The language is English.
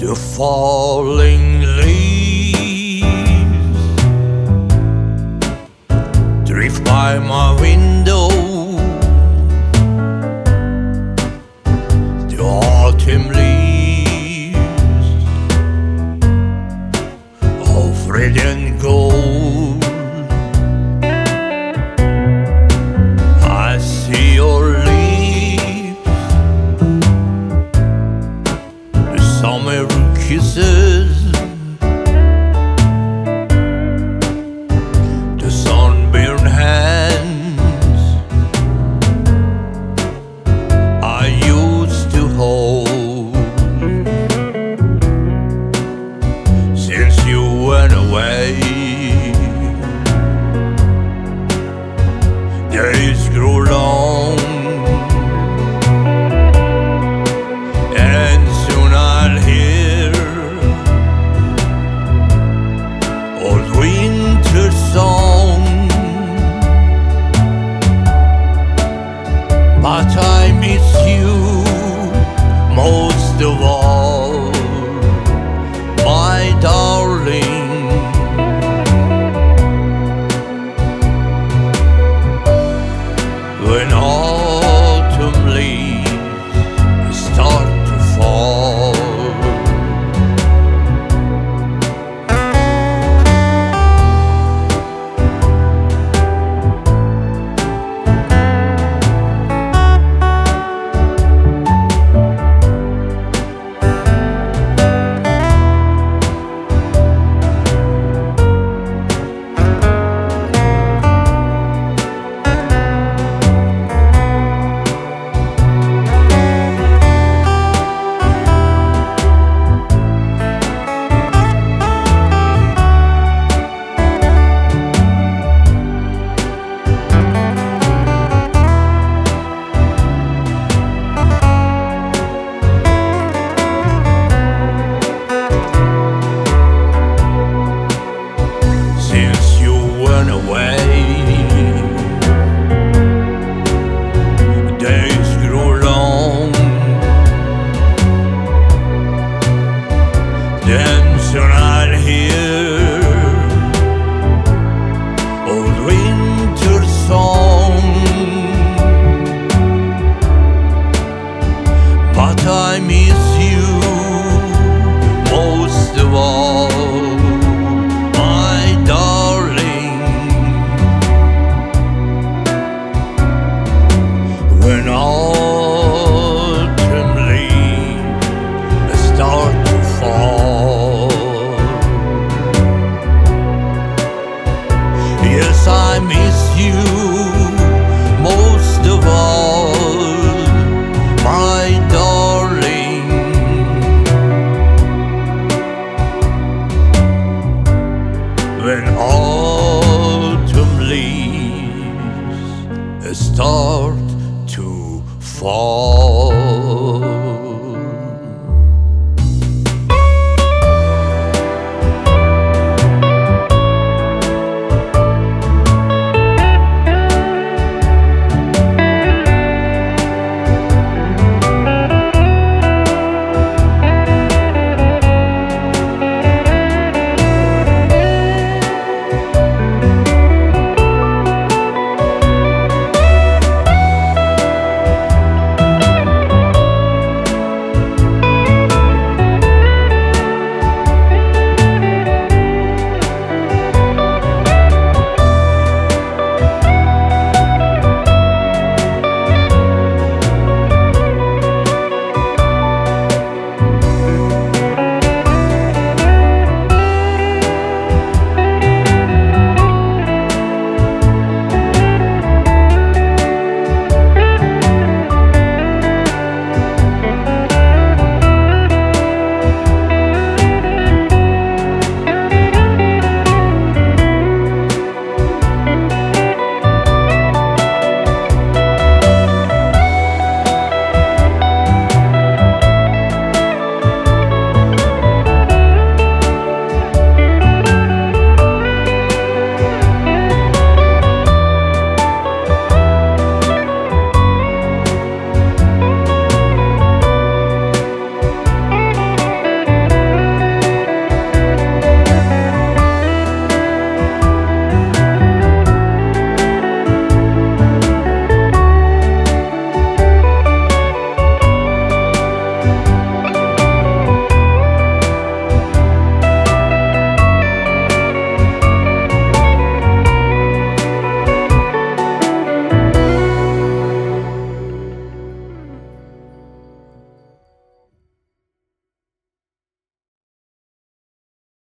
The falling leaves drift by my window. The autumn leaves of red and gold. I see your lips, the summer kisses, the sunburned hands I used to hold. Since you went away, days grew long, and soon I'll hear old winter song. But I miss you most of all, my darling. When autumn leaves start to fall, away, days grew long, then soon I'll hear old winter song. But I miss you most of all, my darling. When autumn leaves start to fall, yes, I miss you most of all, my darling. When autumn leaves start to fall.